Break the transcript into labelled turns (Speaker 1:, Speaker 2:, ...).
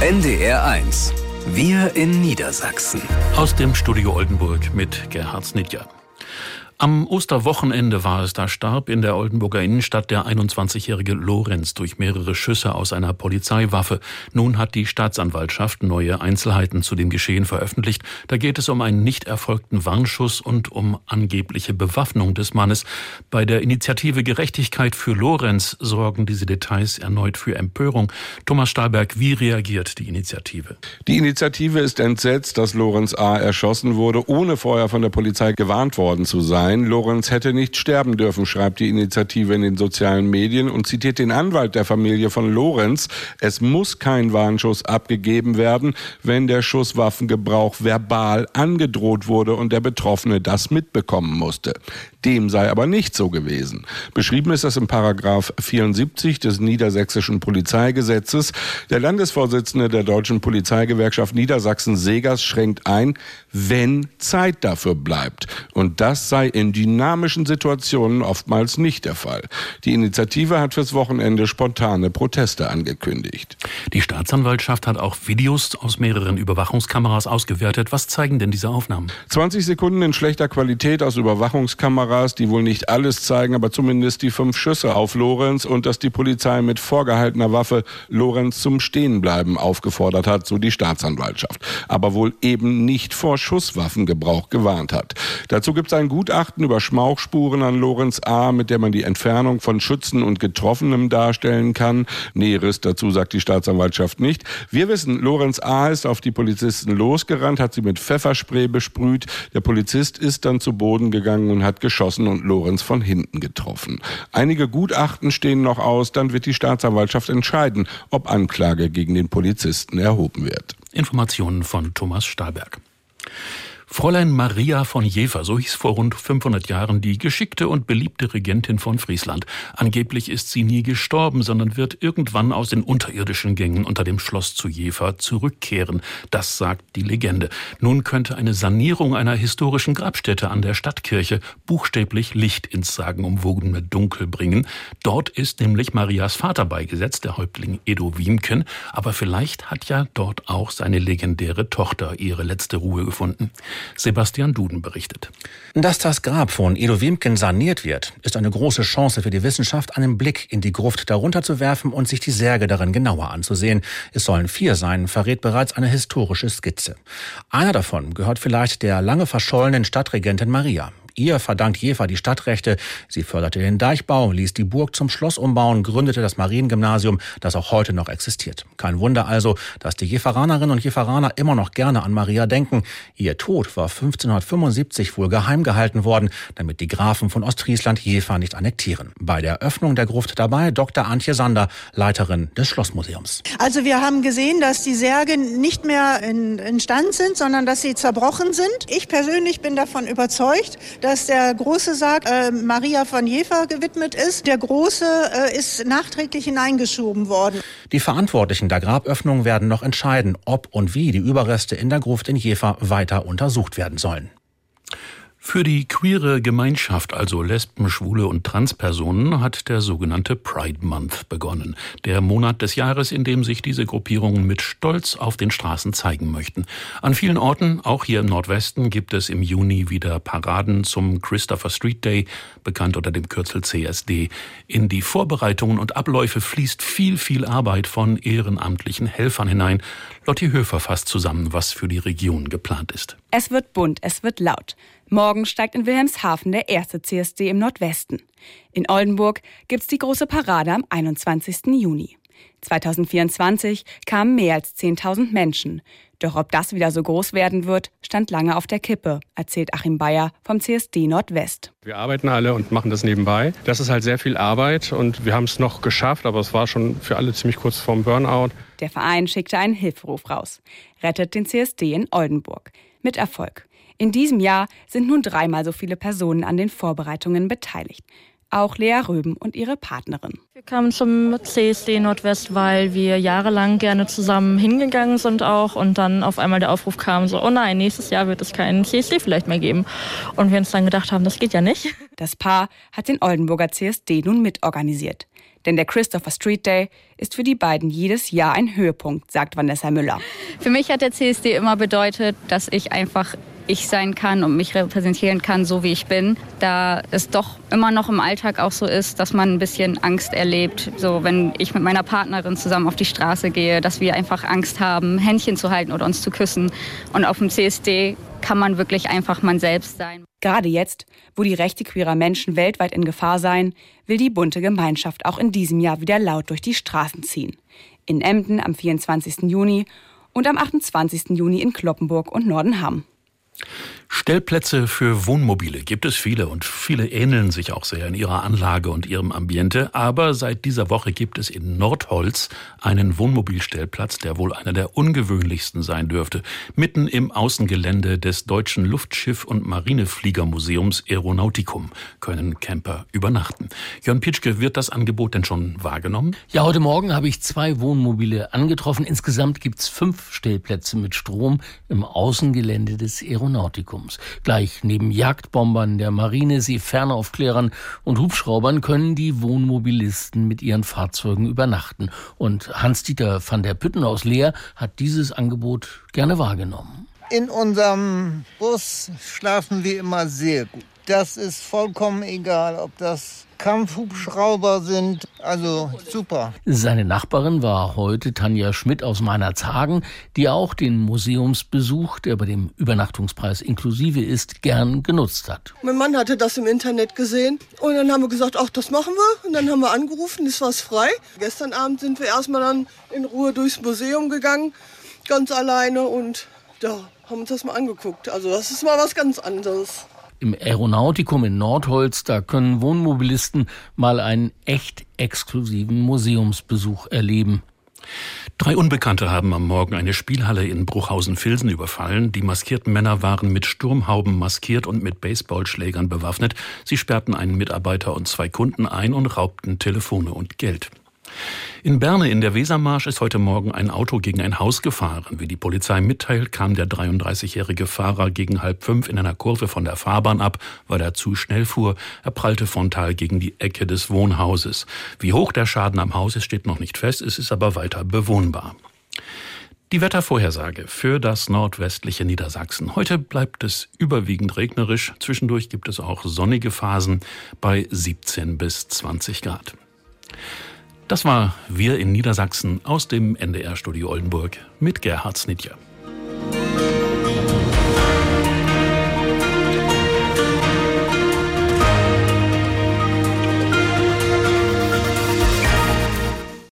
Speaker 1: NDR 1. Wir in Niedersachsen.
Speaker 2: Aus dem Studio Oldenburg mit Gerhard Snidja. Am Osterwochenende war es, da starb in der Oldenburger Innenstadt der 21-jährige Lorenz durch mehrere Schüsse aus einer Polizeiwaffe. Nun hat die Staatsanwaltschaft neue Einzelheiten zu dem Geschehen veröffentlicht. Da geht es um einen nicht erfolgten Warnschuss und um angebliche Bewaffnung des Mannes. Bei der Initiative Gerechtigkeit für Lorenz sorgen diese Details erneut für Empörung. Thomas Stahlberg, wie reagiert die Initiative?
Speaker 3: Die Initiative ist entsetzt, dass Lorenz A. erschossen wurde, ohne vorher von der Polizei gewarnt worden zu sein. Lorenz hätte nicht sterben dürfen, schreibt die Initiative in den sozialen Medien und zitiert den Anwalt der Familie von Lorenz. Es muss kein Warnschuss abgegeben werden, wenn der Schusswaffengebrauch verbal angedroht wurde und der Betroffene das mitbekommen musste. Dem sei aber nicht so gewesen. Beschrieben ist das in Paragraph 74 des Niedersächsischen Polizeigesetzes. Der Landesvorsitzende der Deutschen Polizeigewerkschaft Niedersachsen, Segers, schränkt ein, wenn Zeit dafür bleibt. Und das sei in dynamischen Situationen oftmals nicht der Fall. Die Initiative hat fürs Wochenende spontane Proteste angekündigt.
Speaker 2: Die Staatsanwaltschaft hat auch Videos aus mehreren Überwachungskameras ausgewertet. Was zeigen denn diese Aufnahmen?
Speaker 3: 20 Sekunden in schlechter Qualität aus Überwachungskameras, die wohl nicht alles zeigen, aber zumindest die 5 Schüsse auf Lorenz und dass die Polizei mit vorgehaltener Waffe Lorenz zum Stehenbleiben aufgefordert hat, so die Staatsanwaltschaft. Aber wohl eben nicht vor Schusswaffengebrauch gewarnt hat. Dazu gibt es ein Gutachten über Schmauchspuren an Lorenz A., mit der man die Entfernung von Schützen und Getroffenem darstellen kann. Näheres dazu sagt die Staatsanwaltschaft nicht. Wir wissen, Lorenz A. ist auf die Polizisten losgerannt, hat sie mit Pfefferspray besprüht. Der Polizist ist dann zu Boden gegangen und hat geschossen und Lorenz von hinten getroffen. Einige Gutachten stehen noch aus, dann wird die Staatsanwaltschaft entscheiden, ob Anklage gegen den Polizisten erhoben wird.
Speaker 2: Informationen von Thomas Stahlberg. Fräulein Maria von Jever, so hieß vor rund 500 Jahren die geschickte und beliebte Regentin von Friesland. Angeblich ist sie nie gestorben, sondern wird irgendwann aus den unterirdischen Gängen unter dem Schloss zu Jever zurückkehren. Das sagt die Legende. Nun könnte eine Sanierung einer historischen Grabstätte an der Stadtkirche buchstäblich Licht ins sagenumwogene Dunkel bringen. Dort ist nämlich Marias Vater beigesetzt, der Häuptling Edo Wiemken. Aber vielleicht hat ja dort auch seine legendäre Tochter ihre letzte Ruhe gefunden. Sebastian Duden berichtet.
Speaker 4: Dass das Grab von Edo Wiemken saniert wird, ist eine große Chance für die Wissenschaft, einen Blick in die Gruft darunter zu werfen und sich die Särge darin genauer anzusehen. Es sollen 4 sein, verrät bereits eine historische Skizze. Einer davon gehört vielleicht der lange verschollenen Stadtregentin Maria. Ihr verdankt Jever die Stadtrechte. Sie förderte den Deichbau, ließ die Burg zum Schloss umbauen, gründete das Mariengymnasium, das auch heute noch existiert. Kein Wunder also, dass die Jeveranerinnen und Jeveraner immer noch gerne an Maria denken. Ihr Tod war 1575 wohl geheim gehalten worden, damit die Grafen von Ostfriesland Jever nicht annektieren. Bei der Öffnung der Gruft dabei Dr. Antje Sander, Leiterin des Schlossmuseums.
Speaker 5: Also wir haben gesehen, dass die Särge nicht mehr in Stand sind, sondern dass sie zerbrochen sind. Ich persönlich bin davon überzeugt, dass der große Sarg Maria von Jever gewidmet ist. Der große ist nachträglich hineingeschoben worden.
Speaker 4: Die Verantwortlichen der Graböffnung werden noch entscheiden, ob und wie die Überreste in der Gruft in Jever weiter untersucht werden sollen.
Speaker 2: Für die queere Gemeinschaft, also Lesben, Schwule und Transpersonen, hat der sogenannte Pride Month begonnen. Der Monat des Jahres, in dem sich diese Gruppierungen mit Stolz auf den Straßen zeigen möchten. An vielen Orten, auch hier im Nordwesten, gibt es im Juni wieder Paraden zum Christopher Street Day, bekannt unter dem Kürzel CSD. In die Vorbereitungen und Abläufe fließt viel Arbeit von ehrenamtlichen Helfern hinein. Lotti Höfer fasst zusammen, was für die Region geplant ist.
Speaker 6: Es wird bunt, es wird laut. Morgen steigt in Wilhelmshaven der erste CSD im Nordwesten. In Oldenburg gibt's die große Parade am 21. Juni. 2024 kamen mehr als 10.000 Menschen. Doch ob das wieder so groß werden wird, stand lange auf der Kippe, erzählt Achim Bayer vom CSD Nordwest.
Speaker 7: Wir arbeiten alle und machen das nebenbei. Das ist halt sehr viel Arbeit und wir haben es noch geschafft, aber es war schon für alle ziemlich kurz vorm Burnout.
Speaker 6: Der Verein schickte einen Hilferuf raus. Rettet den CSD in Oldenburg. Mit Erfolg. In diesem Jahr sind nun 3-mal so viele Personen an den Vorbereitungen beteiligt. Auch Lea Röben und ihre Partnerin.
Speaker 8: Wir kamen zum CSD Nordwest, weil wir jahrelang gerne zusammen hingegangen sind auch und dann auf einmal der Aufruf kam so, oh nein, nächstes Jahr wird es keinen CSD vielleicht mehr geben. Und wir uns dann gedacht haben, das geht ja nicht.
Speaker 6: Das Paar hat den Oldenburger CSD nun mitorganisiert. Denn der Christopher Street Day ist für die beiden jedes Jahr ein Höhepunkt, sagt Vanessa Müller.
Speaker 9: Für mich hat der CSD immer bedeutet, dass ich einfach ich sein kann und mich repräsentieren kann, so wie ich bin. Da es doch immer noch im Alltag auch so ist, dass man ein bisschen Angst erlebt. So, wenn ich mit meiner Partnerin zusammen auf die Straße gehe, dass wir einfach Angst haben, Händchen zu halten oder uns zu küssen. Und auf dem CSD kann man wirklich einfach man selbst sein.
Speaker 6: Gerade jetzt, wo die Rechte queerer Menschen weltweit in Gefahr seien, will die bunte Gemeinschaft auch in diesem Jahr wieder laut durch die Straßen ziehen. In Emden am 24. Juni und am 28. Juni in Cloppenburg und Nordenham.
Speaker 2: Stellplätze für Wohnmobile gibt es viele und viele ähneln sich auch sehr in ihrer Anlage und ihrem Ambiente. Aber seit dieser Woche gibt es in Nordholz einen Wohnmobilstellplatz, der wohl einer der ungewöhnlichsten sein dürfte. Mitten im Außengelände des Deutschen Luftschiff- und Marinefliegermuseums Aeronauticum können Camper übernachten. Jörn Pitschke, wird das Angebot denn schon wahrgenommen?
Speaker 10: Ja, heute Morgen habe ich 2 Wohnmobile angetroffen. Insgesamt gibt es 5 Stellplätze mit Strom im Außengelände des Aeronauticums. Gleich neben Jagdbombern der Marine, Seefernaufklärern und Hubschraubern können die Wohnmobilisten mit ihren Fahrzeugen übernachten. Und Hans-Dieter van der Pütten aus Leer hat dieses Angebot gerne wahrgenommen.
Speaker 11: In unserem Bus schlafen wir immer sehr gut. Das ist vollkommen egal, ob das Kampfhubschrauber sind, also super.
Speaker 10: Seine Nachbarin war heute Tanja Schmidt aus Meinerzhagen, die auch den Museumsbesuch, der bei dem Übernachtungspreis inklusive ist, gern genutzt hat.
Speaker 12: Mein Mann hatte das im Internet gesehen und dann haben wir gesagt, ach, das machen wir. Und dann haben wir angerufen, es war frei. Gestern Abend sind wir erstmal dann in Ruhe durchs Museum gegangen, ganz alleine und ja, haben uns das mal angeguckt. Also das ist mal was ganz anderes.
Speaker 10: Im Aeronauticum in Nordholz, da können Wohnmobilisten mal einen echt exklusiven Museumsbesuch erleben.
Speaker 2: 3 Unbekannte haben am Morgen eine Spielhalle in Bruchhausen-Vilsen überfallen. Die maskierten Männer waren mit Sturmhauben maskiert und mit Baseballschlägern bewaffnet. Sie sperrten einen Mitarbeiter und 2 Kunden ein und raubten Telefone und Geld. In Berne in der Wesermarsch ist heute Morgen ein Auto gegen ein Haus gefahren. Wie die Polizei mitteilt, kam der 33-jährige Fahrer gegen 4:30 in einer Kurve von der Fahrbahn ab, weil er zu schnell fuhr. Er prallte frontal gegen die Ecke des Wohnhauses. Wie hoch der Schaden am Haus ist, steht noch nicht fest. Es ist aber weiter bewohnbar. Die Wettervorhersage für das nordwestliche Niedersachsen. Heute bleibt es überwiegend regnerisch. Zwischendurch gibt es auch sonnige Phasen bei 17 bis 20 Grad. Das war Wir in Niedersachsen aus dem NDR-Studio Oldenburg mit Gerhard Snitjer.